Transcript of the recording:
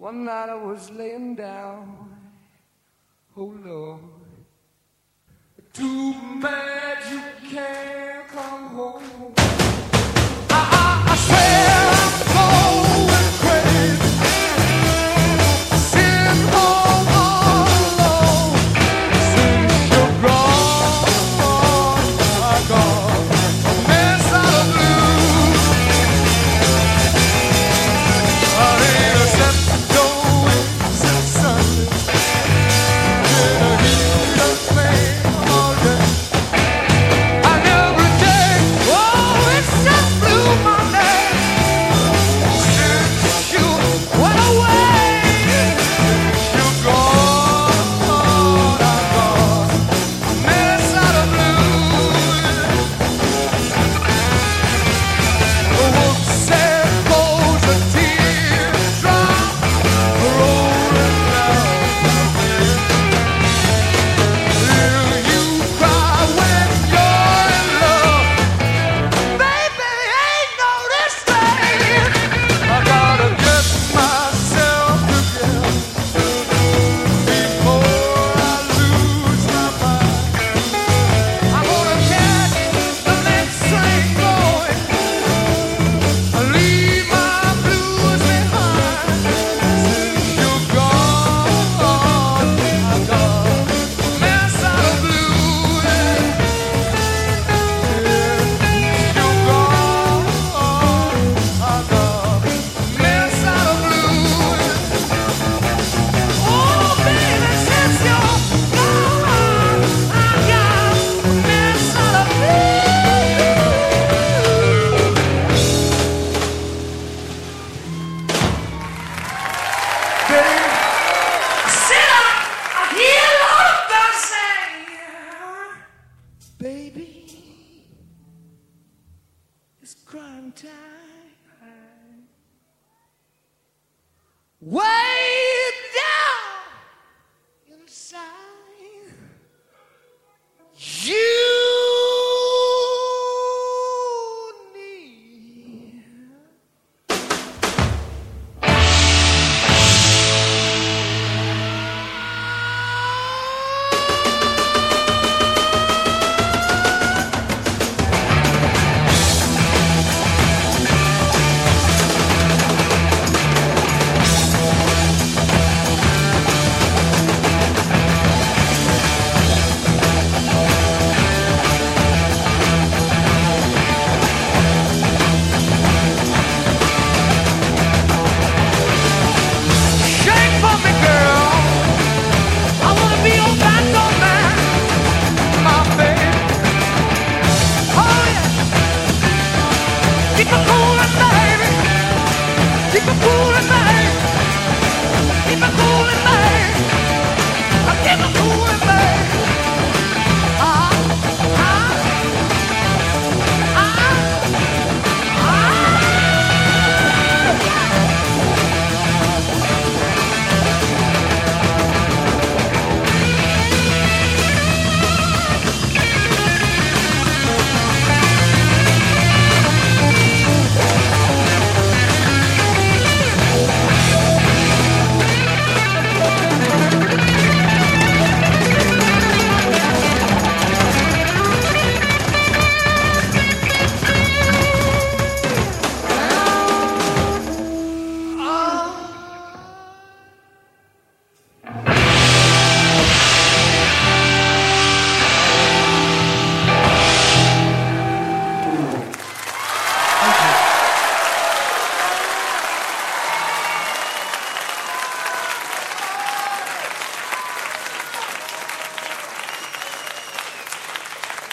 One night I was laying down, oh Lord, too bad you can't come home. I swear I'm going crazy, sitting home all alone. Since you're gone, I got a mess out of blues. I ain't accept no since Sunday. Been a heat of flame all day. And every day, oh, it's just blew my day. Since you went away, you're gone, I got a mess out of blues. Whoops, there goes a teardrop rolling down my face. Will you cry when you're in love? Baby, ain't no restraint. I gotta get myself together before I lose my mind. I'm gonna catch the next train going, leave my blues behind. Since you're gone, I got a mess out of blues. You're gone, I got a mess out of blues. Oh, baby, since you're gone, I got a mess out of blues. Sit up! I hear Lord God say, baby, it's crime time. Way down inside, you need shake for me, girl. I wanna be your back door man, my baby. Oh yeah, keep it coolin', baby. Keep it coolin', baby. Keep it coolin'.